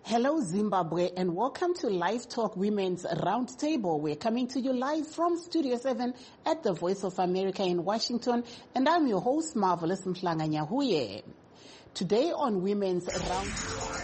Hello Zimbabwe and welcome to Live Talk Women's Roundtable. We're coming to you live from Studio 7 at the Voice of America in Washington, and I'm your host Marvelous Mhlanga Nyahuye. Today on Women's Roundtable.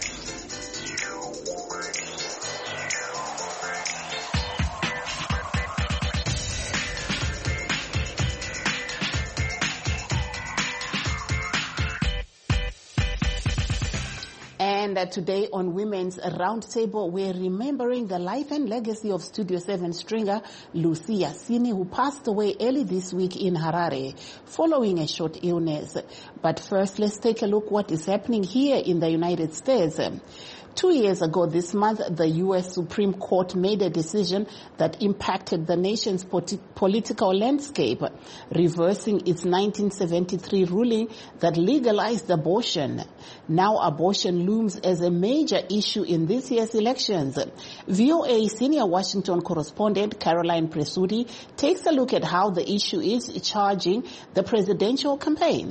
And today on Women's Roundtable, we're remembering the life and legacy of Studio 7 stringer Lucy Yasini, who passed away early this week in Harare following a short illness. But first, let's take a look what is happening here in the United States. 2 years ago this month, the U.S. Supreme Court made a decision that impacted the nation's political landscape, reversing its 1973 ruling that legalized abortion. Now abortion looms as a major issue in this year's elections. VOA senior Washington correspondent Caroline Presutti takes a look at how the issue is charging the presidential campaign.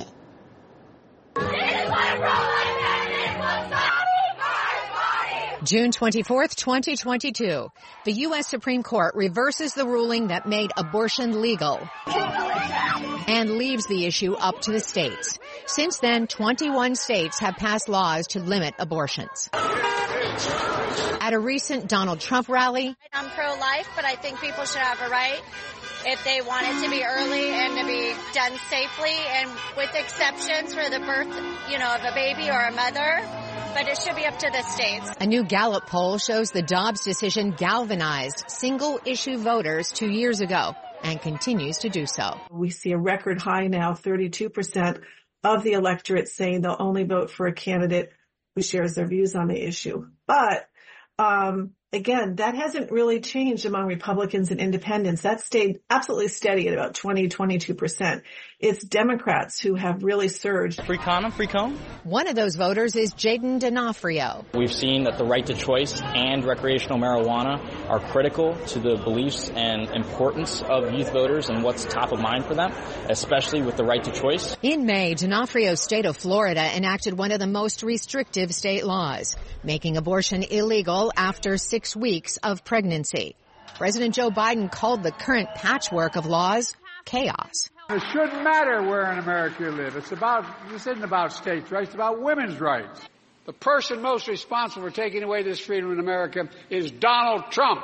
June 24th, 2022. The U.S. Supreme Court reverses the ruling that made abortion legal and leaves the issue up to the states. Since then, 21 states have passed laws to limit abortions. At a recent Donald Trump rally, I'm pro-life, but I think people should have a right if they want it to be early and to be done safely and with exceptions for the birth, of a baby or a mother. But it should be up to the states. A new Gallup poll shows the Dobbs decision galvanized single-issue voters 2 years ago and continues to do so. We see a record high now, 32% of the electorate saying they'll only vote for a candidate who shares their views on the issue. But again, that hasn't really changed among Republicans and independents. That stayed absolutely steady at about 22%. It's Democrats who have really surged. Free condom, free cone? One of those voters is Jaden D'Onofrio. We've seen that the right to choice and recreational marijuana are critical to the beliefs and importance of youth voters and what's top of mind for them, especially with the right to choice. In May, D'Onofrio's state of Florida enacted one of the most restrictive state laws, making abortion illegal after 6 weeks of pregnancy. President Joe Biden called the current patchwork of laws chaos. It shouldn't matter where in America you live. This isn't about states' rights, it's about women's rights. The person most responsible for taking away this freedom in America is Donald Trump.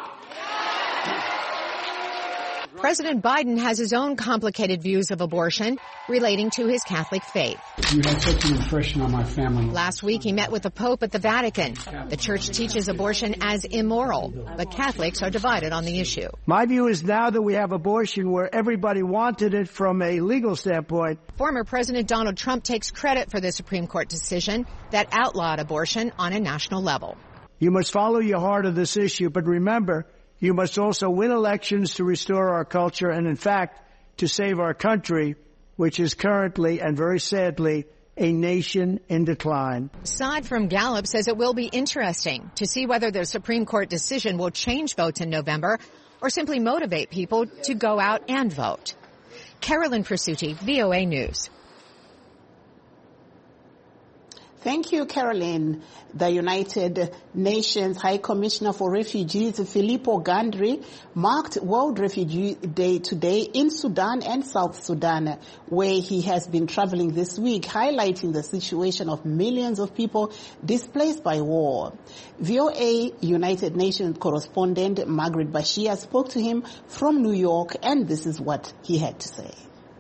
President Biden has his own complicated views of abortion relating to his Catholic faith. You had such an impression on my family. Last week, he met with the Pope at the Vatican. The church teaches abortion as immoral, but Catholics are divided on the issue. My view is now that we have abortion where everybody wanted it from a legal standpoint. Former President Donald Trump takes credit for the Supreme Court decision that outlawed abortion on a national level. You must follow your heart of this issue, but remember, you must also win elections to restore our culture and, in fact, to save our country, which is currently, and very sadly, a nation in decline. Saad from Gallup says it will be interesting to see whether the Supreme Court decision will change votes in November or simply motivate people to go out and vote. Caroline Presutti, VOA News. Thank you, Caroline. The United Nations High Commissioner for Refugees, Filippo Grandi, marked World Refugee Day today in Sudan and South Sudan, where he has been traveling this week, highlighting the situation of millions of people displaced by war. VOA United Nations correspondent Margaret Bashir spoke to him from New York, and this is what he had to say.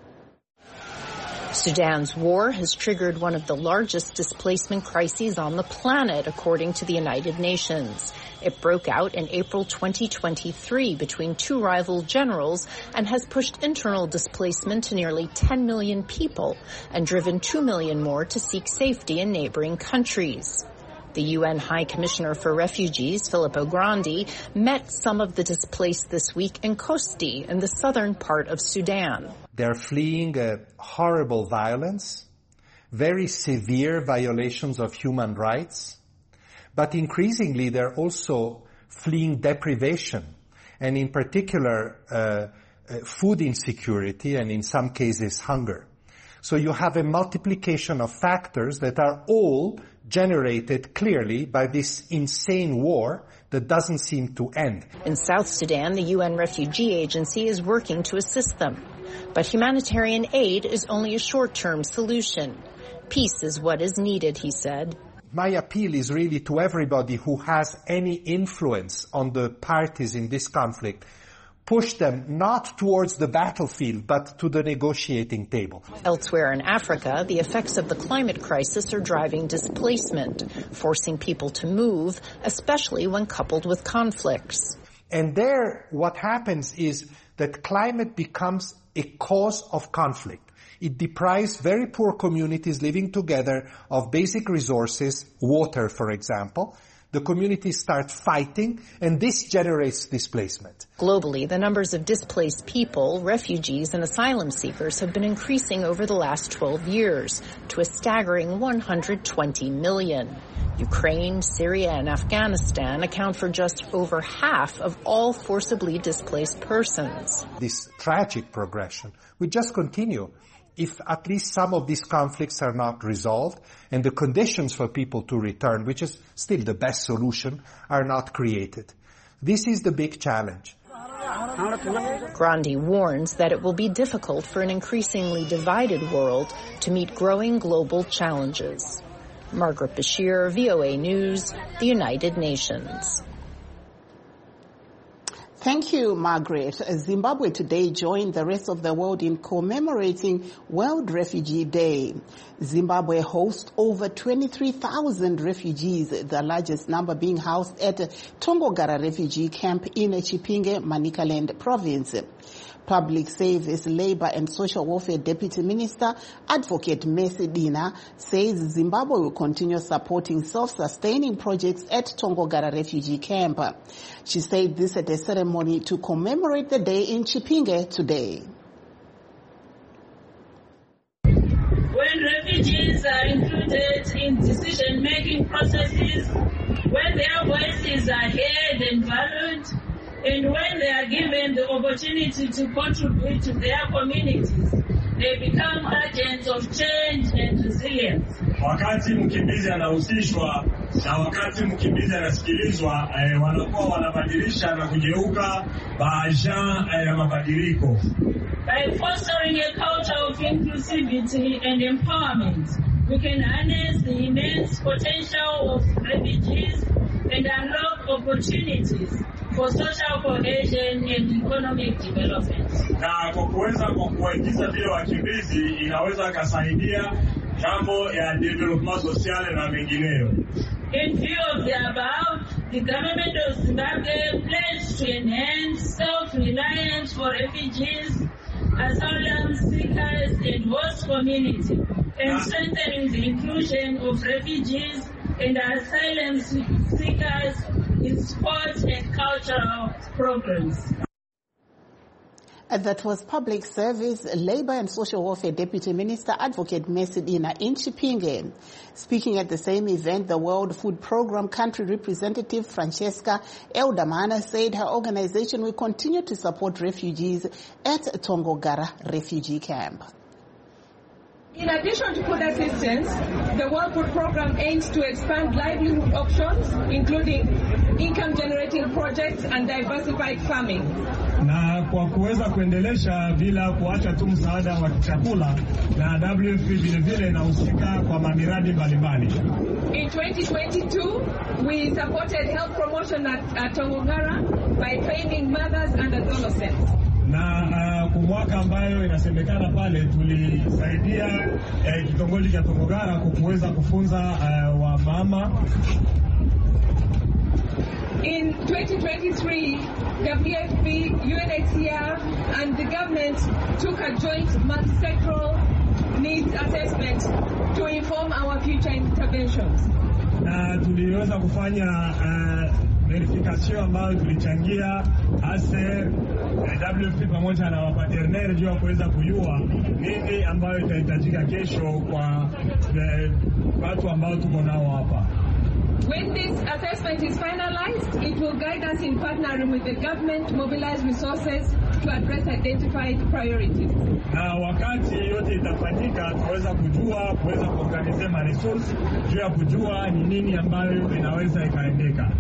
Sudan's war has triggered one of the largest displacement crises on the planet, according to the United Nations. It broke out in April 2023 between two rival generals and has pushed internal displacement to nearly 10 million people and driven 2 million more to seek safety in neighboring countries. The UN High Commissioner for Refugees, Filippo Grandi, met some of the displaced this week in Kosti, in the southern part of Sudan. They're fleeing horrible violence, very severe violations of human rights, but increasingly they're also fleeing deprivation, and in particular food insecurity and in some cases hunger. So you have a multiplication of factors that are all generated clearly by this insane war that doesn't seem to end. In South Sudan, the UN Refugee Agency is working to assist them. But humanitarian aid is only a short-term solution. Peace is what is needed, he said. My appeal is really to everybody who has any influence on the parties in this conflict. Push them not towards the battlefield, but to the negotiating table. Elsewhere in Africa, the effects of the climate crisis are driving displacement, forcing people to move, especially when coupled with conflicts. And there, what happens is that climate becomes a cause of conflict. It deprives very poor communities living together of basic resources, water, for example. The communities start fighting, and this generates displacement. Globally, the numbers of displaced people, refugees, and asylum seekers have been increasing over the last 12 years to a staggering 120 million. Ukraine, Syria, and Afghanistan account for just over half of all forcibly displaced persons. This tragic progression will just continue if at least some of these conflicts are not resolved and the conditions for people to return, which is still the best solution, are not created. This is the big challenge. Grandi warns that it will be difficult for an increasingly divided world to meet growing global challenges. Margaret Bashir, VOA News, the United Nations. Thank you, Margaret. Zimbabwe today joined the rest of the world in commemorating World Refugee Day. Zimbabwe hosts over 23,000 refugees, the largest number being housed at Tongogara refugee camp in Chipinge, Manicaland province. Public Service, Labor and Social Welfare Deputy Minister, Advocate Mercy Dina, says Zimbabwe will continue supporting self-sustaining projects at Tongogara refugee camp. She said this at a ceremony to commemorate the day in Chipinge today. When refugees are included in decision-making processes, when their voices are heard and valued, and when they are given the opportunity to contribute to their communities, they become agents of change and resilience. Wakati mkimbizi anahusishwa na wakati mkimbizi anasikilizwa, wanakuwa wanabadilisha na kugeuka baadhi ya mabadiliko. By fostering a culture of inclusivity and empowerment, we can harness the immense potential of refugees and unlock opportunities for social cohesion and economic development. Na kwa kuweza kuwaingiza vile wakimbizi inaweza kusaidia jambo ya development social na mengineyo. In view of the above, the government of Zimbabwe pledged to enhance self-reliance for refugees, asylum seekers and host community, and strengthening the inclusion of refugees and asylum seekers in sports and cultural programs. That was Public Service, Labor and Social Welfare Deputy Minister Advocate Mercy Dina in Chipinge. Speaking at the same event, the World Food Programme Country Representative Francesca Eldamana said her organization will continue to support refugees at Tongogara refugee camp. In addition to food assistance, the World Food Programme aims to expand livelihood options, including income-generating projects and diversified farming. Na kwa kuweza kuendelesha bila kuacha tu msaada wa chakula, na WFP vile vile inahusika kwa miradi mbalimbali. In 2022, we supported health promotion at Tongogara by training mothers and adolescents. Na kwa mwaka ambayo inasemekana pale tulisaidia kitongoji cha Tongogara kuweza kufunza wamama. In 2023, WFP, UNHCR and the government took a joint multi-sectoral needs assessment to inform our future interventions. Na tuliweza kufanya verification ambayo tulichangia ASER, WFP pamoja na wapartner juu ya kuweza kujua nini ambayo itahitajika kesho kwa watu ambao tuko nao hapa. When this assessment is finalized, it will guide us in partnering with the government, mobilize resources to address identified priorities. Na wakati yote itafanyika, tuweza kuweza kuorganize resources juu ya kujua ni nini ambayo inaweza ikaendeka.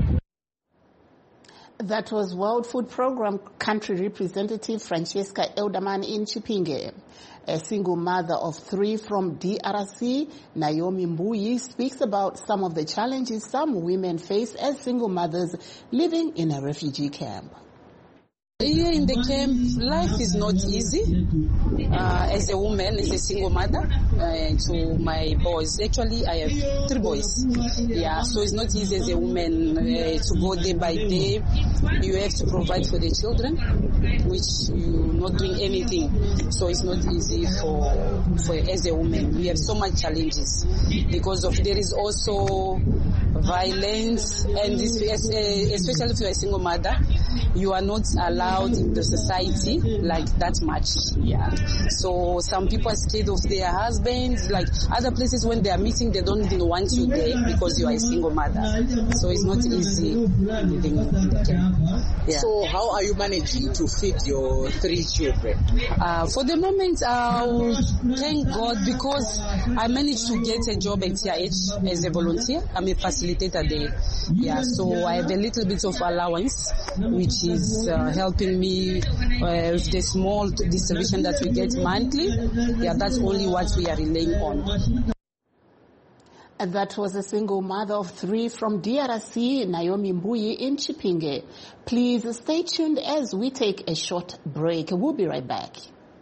That was World Food Program Country Representative Francesca Elderman in Chipinge. A single mother of 3 from DRC, Naomi Mbuyi, speaks about some of the challenges some women face as single mothers living in a refugee camp. Here in the camp, life is not easy. As a woman, as a single mother, to my boys. Actually, I have 3 boys. Yeah, so it's not easy as a woman to go day by day. You have to provide for the children, which you're not doing anything. So it's not easy for as a woman. We have so much challenges because of there is also violence, and this, especially if you're a single mother, you are not allowed in the society like that much. Yeah. So some people are scared of their husbands. Like other places, when they are meeting, they don't even want you there because you are a single mother. So it's not easy living in the camp. Yeah. So how are you managing to feed your 3 children? For the moment, thank God, because I managed to get a job at TIH as a volunteer. I'm a facilitator there. Yeah, so I have a little bit of allowance, which is helping me with the small distribution that we get monthly. Yeah, that's only what we are relying on. And that was a single mother of 3 from DRC, Naomi Mbuyi in Chipinge. Please stay tuned as we take a short break. We'll be right back.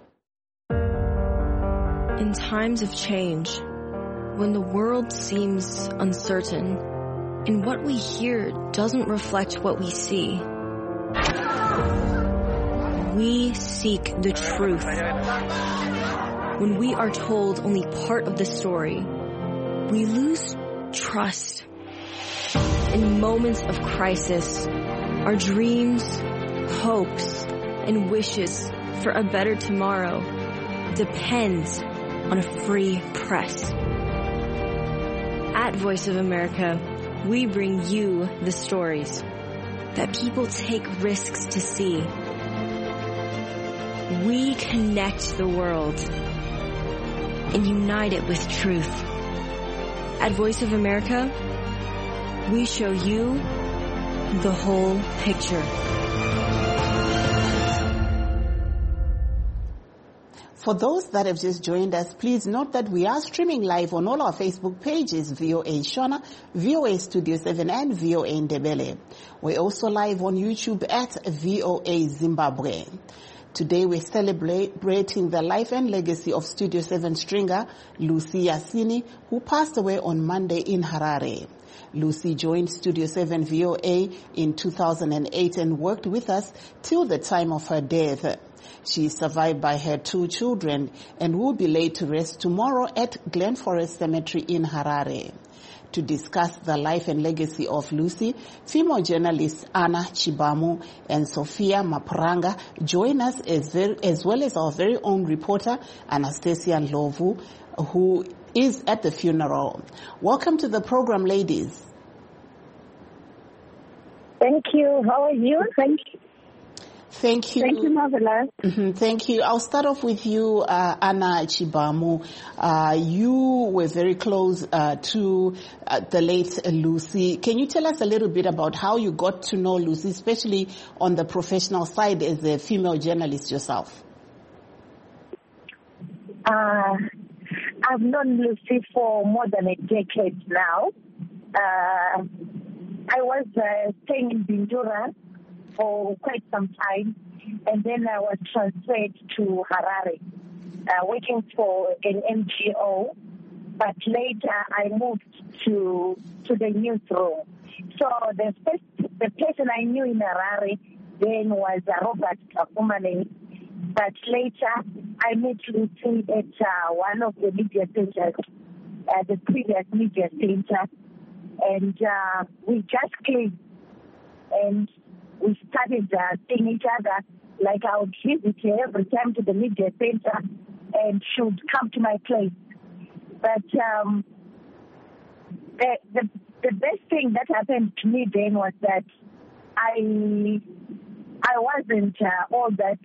In times of change, when the world seems uncertain, and what we hear doesn't reflect what we see, we seek the truth. When we are told only part of the story, we lose trust. In moments of crisis, our dreams, hopes, and wishes for a better tomorrow depends on a free press. At Voice of America, we bring you the stories that people take risks to see. We connect the world and unite it with truth. At Voice of America, we show you the whole picture. For those that have just joined us, please note that we are streaming live on all our Facebook pages, VOA Shona, VOA Studio 7, and VOA Ndebele. We're also live on YouTube at VOA Zimbabwe. Today we're celebrating the life and legacy of Studio 7 stringer Lucy Yasini, who passed away on Monday in Harare. Lucy joined Studio 7 VOA in 2008 and worked with us till the time of her death. She is survived by her 2 children and will be laid to rest tomorrow at Glen Forest Cemetery in Harare. To discuss the life and legacy of Lucy, female journalists Anna Chibamu and Sophia Mapuranga join us as well as our very own reporter Anastasia Lovu, who is at the funeral. Welcome to the program, ladies. Thank you. How are you? Thank you. Thank you. Thank you, Marvelous. Thank you. I'll start off with you, Anna Chibamu. You were very close to the late Lucy. Can you tell us a little bit about how you got to know Lucy, especially on the professional side as a female journalist yourself? I've known Lucy for more than a decade now. I was staying in Bindura for quite some time, and then I was transferred to Harare, working for an NGO, but later I moved to the newsroom. So the person I knew in Harare then was Robert Kakumane, but later I met Lucy at one of the media centers, the previous media center, and we just clicked, and we started seeing each other. Like I would visit her every time to the media center, and she would come to my place. But the best thing that happened to me then was that I wasn't all that,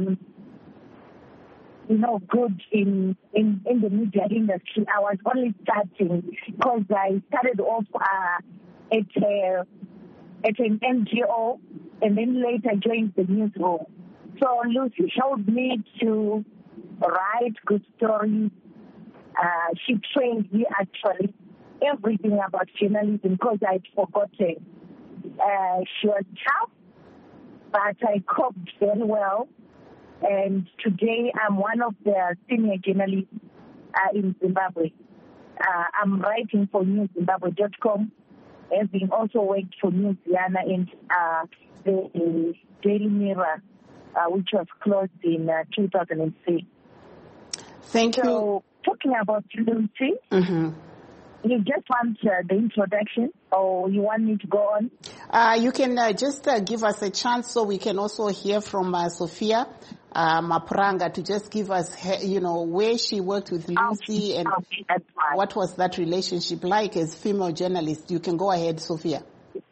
good in the media industry. I was only starting because I started off at an NGO and then later joined the newsroom. So Lucy showed me to write good stories. She trained me actually everything about journalism because I'd forgotten. She was tough, but I coped very well. And today I'm one of the senior journalists in Zimbabwe. I'm writing for newszimbabwe.com, having also worked for Newsiana and the Daily Mirror, which was closed in 2006. Thank you. So, talking about Lucy, you just want the introduction, or you want me to go on? You can just give us a chance so we can also hear from Sophia Mapranga to just give us, where she worked with Lucy and what was that relationship like as female journalist. You can go ahead, Sophia.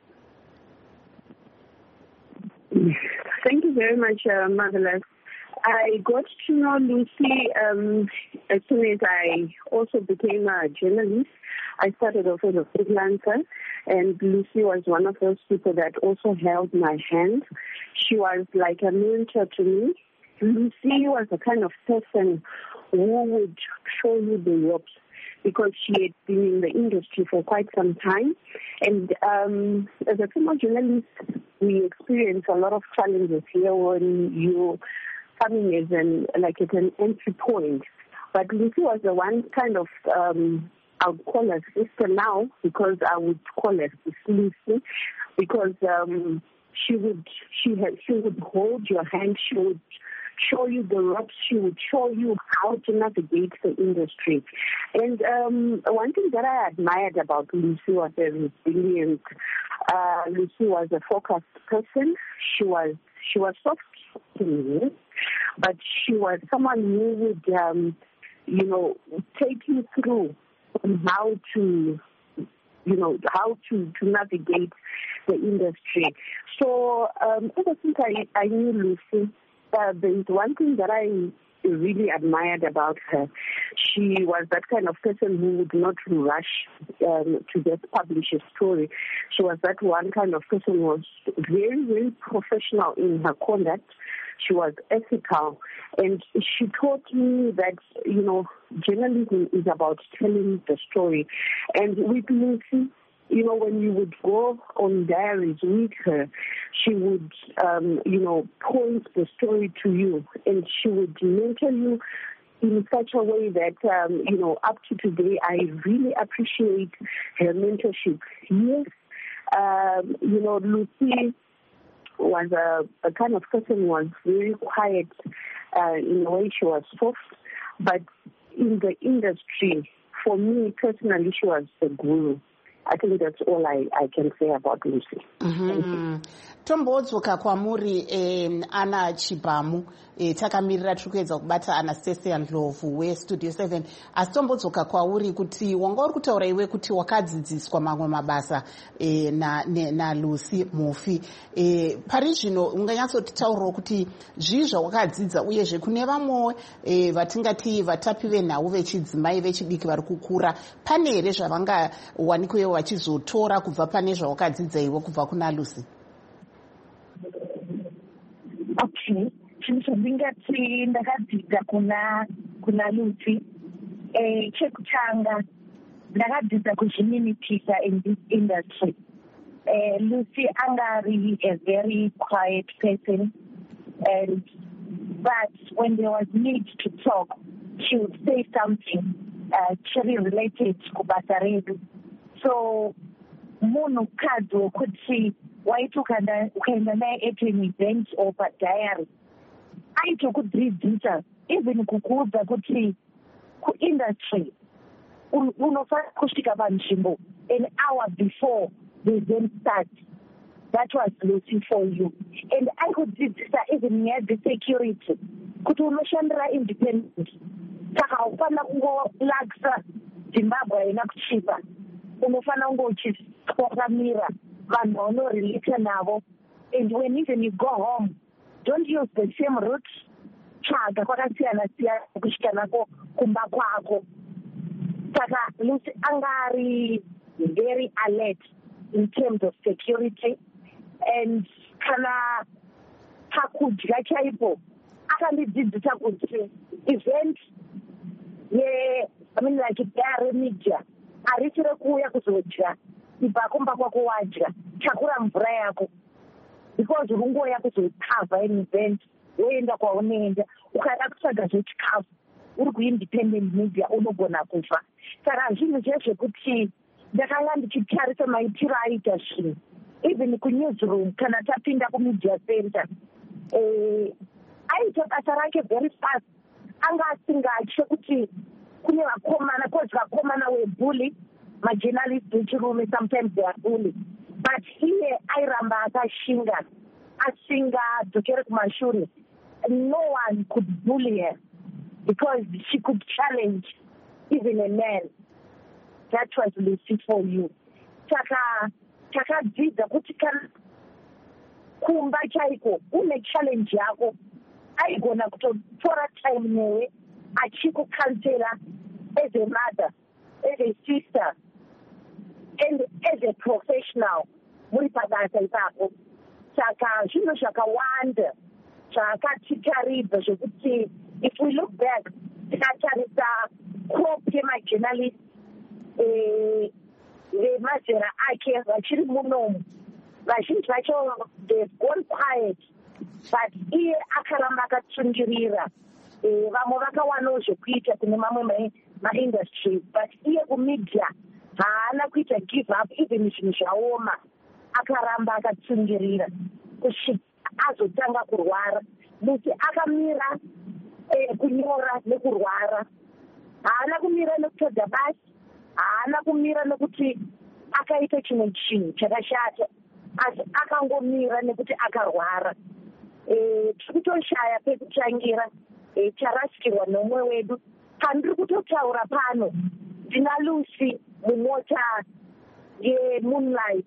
Thank you very much, Marvelous. I got to know Lucy as soon as I also became a journalist. I started off as a freelancer, and Lucy was one of those people that also held my hand. She was like a mentor to me. Lucy was the kind of person who would show you the ropes because she had been in the industry for quite some time. And as a female journalist, we experience a lot of challenges here when you coming as at an entry point. But Lucy was the one kind of, I would call her sister now because I would call her Lucy because she would hold your hand, she would show you the ropes, she would show you how to navigate the industry. And one thing that I admired about Lucy was her resilience. Lucy was a focused person. She was soft to me, but she was someone who would, take you through on how to navigate the industry. So ever since I knew Lucy, there is one thing that I really admired about her. She was that kind of person who would not rush to just publish a story. She was that one kind of person who was very, very professional in her conduct. She was ethical. And she taught me that, journalism is about telling the story. And with Lucy, when you would go on diaries with her, she would, point the story to you, and she would mentor you in such a way that, up to today, I really appreciate her mentorship. Yes, Lucy was a kind of person who was very quiet in a way. She was soft, but in the industry, for me personally, she was the guru. I think that's all I can say about Lucy. Tombodzoka kwamuri Ana Chibamu takamirira tiri kuedza kubata Anastasia Ndlovu weStudio 7 asi tombodzoka kwauri kuti wanga uri kutaura iwe kuti wakadzidziswa mamwe mabasa naLucy Mufi pari zvino unganyatsotitaurirawo kuti zvii zvawakadzidza uyezve kune vamwe vatingati vatapi venhau vechidzimai vechidiki vari kukura pane here zvavangawanikwewo vachizotora kubva pane zvawakadzidza iwe kubva kuna Lucy? Okay, chinhu chandingati ndakadzidza kuna Lucy chekutanga ndakadzidza kuzvininipisa in this industry. Lucy angari a very quiet person, but when there was need to talk, she would say something very related kubasa redu. So munhukadzi wokuti waiti ukaenda naye at an event or padiary aitokudzidzisa even kukuudza kuti kuindustry unofanira kusvika panzvimbo an hour before the event starts. That was Lucy for you. And I could dzidzisa even near the security kuti unoshandira independent saka haufanira kungolakisa Zimbabwe haina kuchipa unofanira kunge uchitwakamira vanhu vaunorelate navo, and when even you go home don't use the same route. Tsvaga kwakasiyana-siyana kusvika nako kumba kwako. Saka Lucy angari very alert in terms of security, and kana pakudya chaipo akandidzidzisa kuti event like dare media harisi rekuuya kuzodya ibva kumba kwako wadya, takura mvura yako, because rungoya kuzokavha an event woenda kwaunoenda. Ukada kutsvaga zvechikafu uri kuindependent media unogona kufa. Saka zvinhu zvezvekuti ndakanga ndichitarisa maitiro aita zvinhu, even kunewsroom kana tapinda kumedia center aita basa rake very fast. Anga asingatye kuti kune vakomana, because vakomana webully, majournalists vechirume sometimes they are bully, but iye airamba akashinga asingadzokere kumashure. No one could bully her because she could challenge even a man. That was Lucy for you. Takadzidza kuti kana kumba chaiko une challenge yako aigona kutotora time newe achikukansela as a mother, as a sister, and as a professional muri pabasa ipapo. Saka zvinhu zvakawanda zvakatitaridza zvekuti if we look back tikatarisa crop yemajournalist vemazera ake vachiri munomu, vazhinji vacho they've gone quiet, but iye akaramba akatsungirira. Vamwe vakawanawo zvekuita kune mamwe maindustries, but iye kumedia haana kuita give up even zvinhu zvaoma, akaramba akatsungirira kusvika azotanga kurwara. Lucy akamira kunyora nekurwara, haana kumira nekutodza basi, haana kumira nekuti akaita chimwe chinhu chakashata, asi akangomira nekuti akarwara. Tiri kutoshaya pekutangira, tarasikirwa nomwe wedu. Pandiri kutotaura pano ndina Lucy mumota yeMoonlight,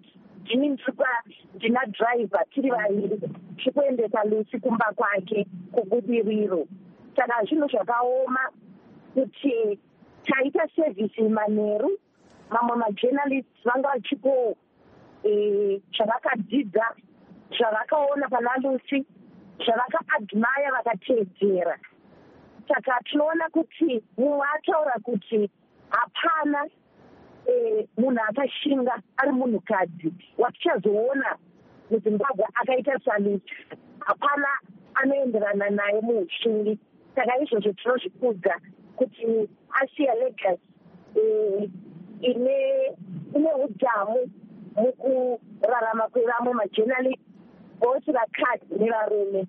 ndina driver, tiri vaviri tikuendesa Lucy kumba kwake kubudiriro. Saka zvinhu zvakaoma kuti taita service manheru, mamwe majournalists vanga vachipo zvavakadzidza, zvavakaona pana Lucy, zvavakaadmire vakateedzera. Saka tinoona kuti mumwe ataura kuti hapana munhu akashinga ari munhukadzi watichazoona muZimbabwe akaita saLucy, hapana anoenderana naye muushingi. Saka izvozvo tinozvikudza kuti asiya legacy ine udhamu mukurarama kwevamwe majournalist, vose vakadzi nevarume.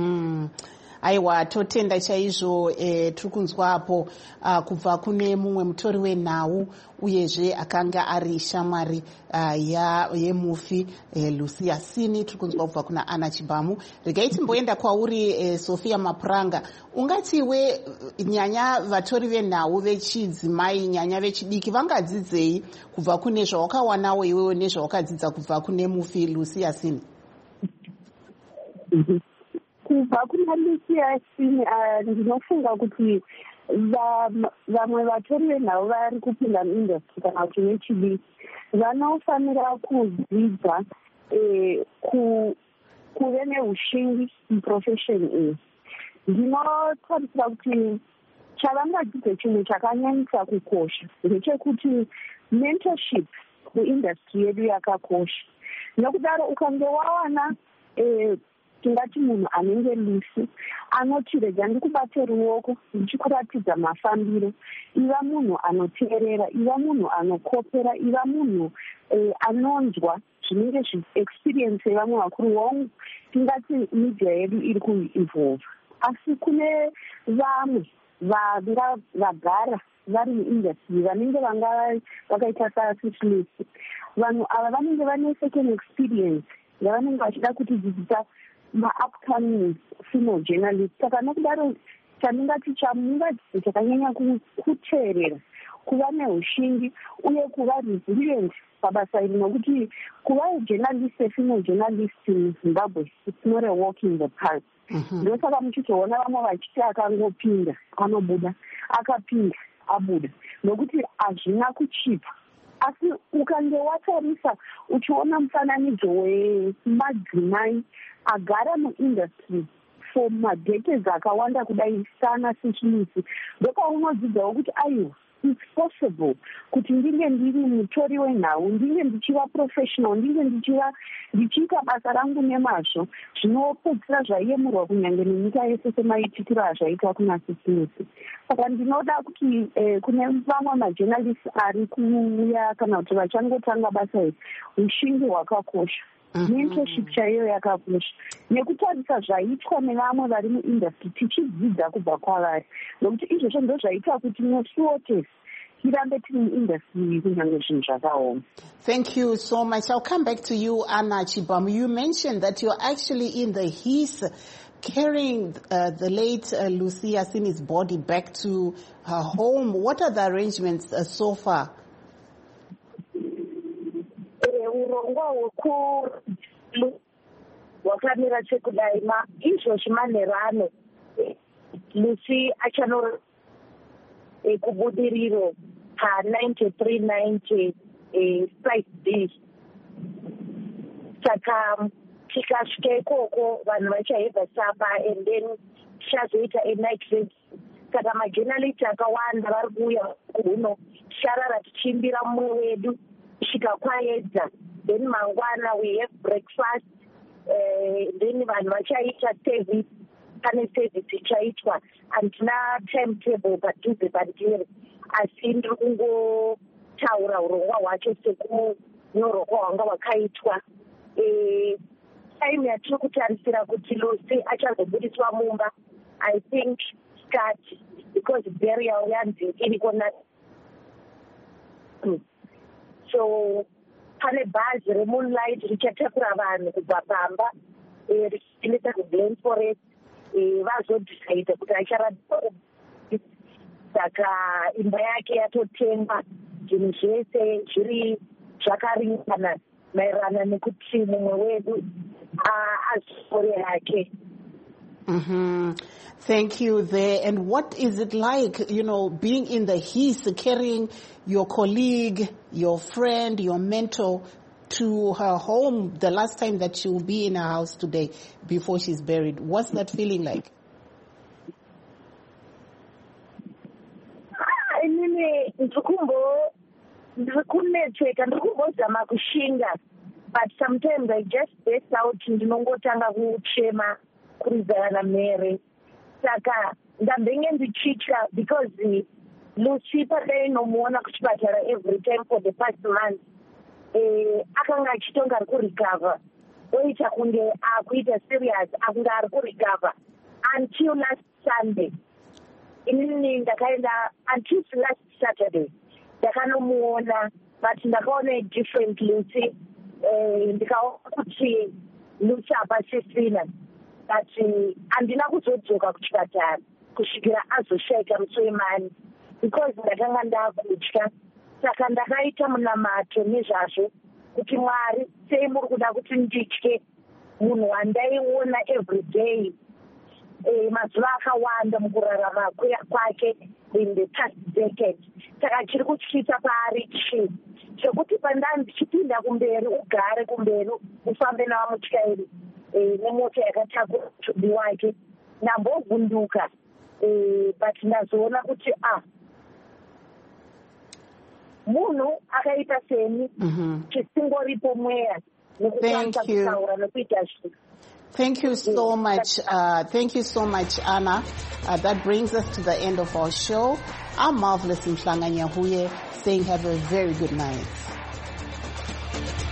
Aiwa, totenda chaizvo. Tiri kunzwapo kubva kune mumwe mutori wenhau uyezve akanga ari shamwari yemufi Lucy Sini. Tiri kunzwa kubva kuna Ana Chibamu. Regai timboenda kwauri Sophia Mapuranga. Ungatiwe nyanya vatori venhau vechidzimai, nyanya vechidiki vangadzidzei kubva kune zvawakawanawo iwewe nezvawakadzidza kubva kune mufi Lucy Sini? Kubva kuna Lucy Sini ndinofunga kuti vamwe vatori venhau vari kupinda muindustry kana kuti vechidiki vanofanira kudzidza kuve neushingi muprofession iyi. Ndinotarisira kuti chavangadzidza chinhu chakanyanyisa kukosha ndechekuti mentorship muindustry yedu yakakosha. Nokudaro ukange wawana tingati munhu anenge Lucy anoti rega ndikubate ruoko ndichikuratidza mafambiro, iva munhu anoteerera, iva munhu anokopera, iva munhu anonzwa zvinenge experience yevamwe vakuru wangu, tingati media yedu iri kuevolve. Asi kune vamwe vanga vagara vari muindustry vanenge vanga vakaita saSusi, vanhu ava vanenge vane second experience yavanenge vachida kuti dzidzisa upcoming female journalists. Saka nokudaro chamungati chamungadzidza chakanyanya kuteerera kuva neushingi uye kuva resilient pabasa iri, nokuti kuva journalist female journalist muZimbabwe it's not a walk in the park. Ndosaka muchizoona vamwe vachiti akangopinda anobuda, akapinda abuda, nokuti hazvina kuchipa. Asi ukange watarisa uchiona mufananidzo wemadzimai agara muindustry for madecades akawanda kudai sana sechimisi, ndopaunodzidzawo kuti aiwa it's possible kuti ndinge ndiri mutori wenhau, ndinge ndichiva professional, ndinge ndichiita basa rangu nemazvo, zvinopedzisira zvaiyemurwa kunyange nenyika yese semaitikiro azvaita kuna sisimizi. Saka ndinoda kuti kune vamwe majournalist ari kuuya kana kuti vachangotanga basa iri, ushingi hwakakosha. Mentorship chaiyo yakakosha, nekutarisa zvaitwa nevamwe vari muindustry tichidzidza kubva kwavari, nokuti izvozvo ndo zvaita kuti nesuwo tese tirambe tiri muindustry kunyange zvinhu zvakaoma. Thank you so much. I'll come back to you, Anna Chibamu. You mentioned that you're actually in the HEAS carrying the late Lucia Sini's body back to her home. What are the arrangements so far? Urongwa hwakamira sekudai izvozvi manherano Lucy achanoro kubudiriro pa9390 5D. Saka tikasvika ikoko vanhu vachahedha sapa and then tichazoita a-night race. Saka majournalist akawanda vari kuuya kuno sharara tichimbira mumwe wedu kusvika kwaedza, then mangwana we have breakfast, then vanhu vachaita service, pane service ichaitwa, handina timetable padhuze padiri, asi ndiri kungotaura urongwa hwacho sekunyorwa kwahwanga hwakaitwa. Time yatiri kutarisira kuti Lucy achazobudiswa mumba, I think start, because burial yanzi iriko na so pane bhazi reMoonlight richatakura vanhu kubva pamba richiendesa kuGlen Forest, vazodhisaidha kuti acharapwa. Saka imba yake yatotengwa, zvinhu zvese zviri zvakaringana maererano nekuti mumwe wedu azore yake. Thank you there. And what is it like, being in the HEAS, carrying your colleague, your friend, your mentor to her home the last time that she will be in her house today before she's buried? What's that feeling like? But sometimes I just burst out ndinongotanga kuchema kurizana mere. Saka ndambenge ndichitya because Lucy padai nomuona kuchipatara every time for the past month. Akanga achitonga ari kurecover. Oita kunge akuita serious akunga ari kurecover until last Sunday. Inini ndakaenda until last Saturday. Ndakanomuona but ndakaona a different Lucy. Ndikaona kuti Lucy apasisina. But handina kuzodzoka kuchipatara kusvikira azoshaika Musoemani because ndakanga ndakutya. Saka ndakaita munamato nezvazvo kuti Mwari sei muri kuda kuti nditye munhu wandaiona every day mazuva akawanda mukurarama kwake in the past decade. Saka chiri kutyisa paari chii chekuti ndichipinda kumberi ugare kumberi ufambe navamutyairi nemota yakatakura mutumbi wake ndambovhunduka but ndazoona kuti munhu akaita seni chisingoripo mweya nekukwanisa kutaura nekuita zvinhu. Thank you so much. Thank you so much, Anna. That brings us to the end of our show. I'm Marvelous Mhlanga Nyahuye saying have a very good night.